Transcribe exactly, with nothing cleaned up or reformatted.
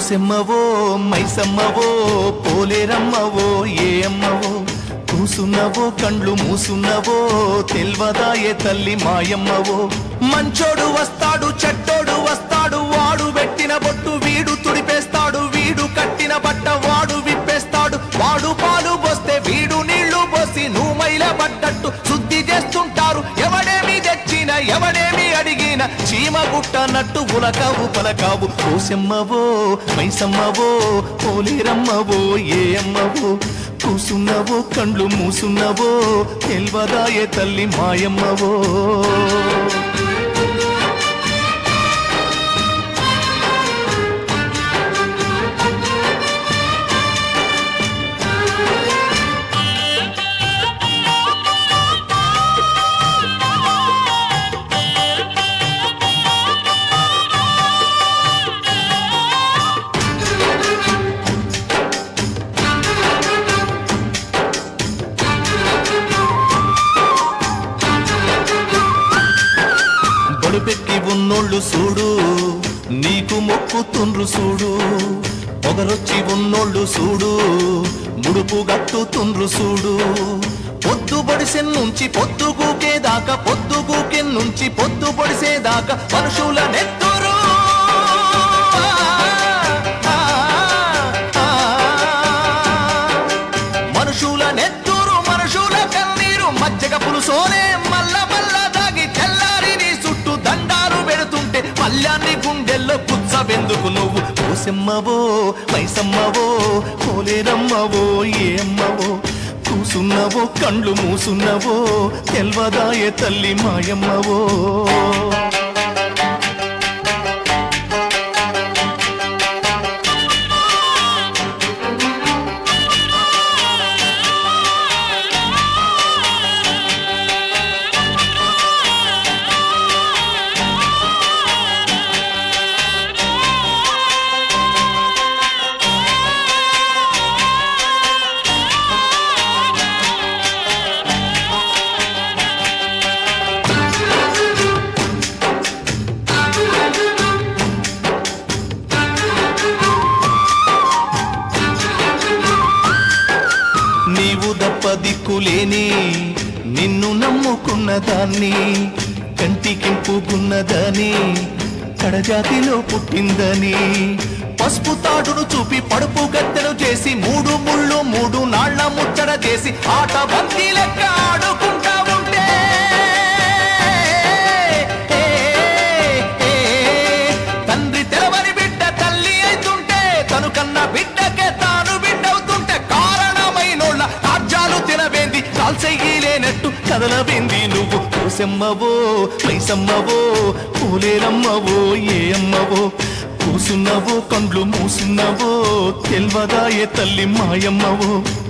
పోసెమ్మవో మైసమ్మవో పోలేరమ్మవో ఏ అమ్మవో కూసున్నవో కండ్లు మూసున్నవో తెల్వదాయే తల్లి మాయమ్మవో మంచోడు వస్తాడు చెట్టోడు వస్తాడు వాడు పెట్టిన బొట్టు వీడు తుడిపేస్తాడు వీడు కట్టిన బట్ట వాడు విప్పేస్తాడు వాడు పాలు పోస్తే వీడు నీళ్లు పోసి నువ్వు మైల పడ్డట్టు శుద్ధి చేస్తుంటారు ఎవడేమి తెచ్చిన ఎవడేమి అడిగిన చీమ గుట్టనట్టు ఉలకావు పలకావు పోసెమ్మవో మైసమ్మవో పోలేరమ్మవో ఏ అమ్మవో కూసున్నవో కండ్లు మూసున్నవో తెల్వదాయే తల్లి మాయమ్మవో బడుపెక్కి ఉన్నోళ్ళు చూడు నీకు మొక్కుతుండ్రు చూడు పొగరొచ్చి ఉన్నోళ్ళు చూడు ముడుపు గట్టుతుండ్రు చూడు పొద్దు పొడిసెన్నుంచి పొద్దు గూకేదాకా పొద్దు గూకెన్నుంచి పొద్దు పొడిసేదాకా మనుషుల నెత్తురు మనుషుల నెత్తురు మనుషుల కన్నీరు మజ్జగ పులుసోనే మల్ల మల్ల దాగి తెల్లారి నీ చుట్టూ దండాలు పెడుతుంటే మల్యాన్ని గుండెల్లో పుచ్చబెందుకు నువ్వు పోసెమ్మవో మైసమ్మవో పోలేరమ్మవో ఏ అమ్మవో కూసున్నవో కండ్లు మూసున్నవో తెల్వదాయే తల్లి మాయమ్మవో నీవు దప్ప దిక్కులేని నిన్ను నమ్ముకున్న దాన్ని కంటికింపుకున్నదని కడజాతిలో పుట్టిందని పసుపు తాడును చూపి పడుపు గత్తెను చేసి మూడు ముళ్ళు మూడు నాళ్ల ముచ్చట చేసి ఆట బంతి లెక్క ఆడుకుంటా ఉంటే తండ్రి తెరవని బిడ్డ తల్లి అయితుంటే తను కన్న బిడ్డకే తాను బిడ్డవుతుంటే కారణమైనోళ్ళ రాజ్యాలు తినబేంది కాల్చెయ్యలేనట్టు కదలబేంది నువ్వు పోసెమ్మవో మైసమ్మవో పోలేరమ్మవో ఏ అమ్మవో కూసున్నవో కండ్లు మూసున్నవో తెల్వదాయే తల్లి మాయమ్మవో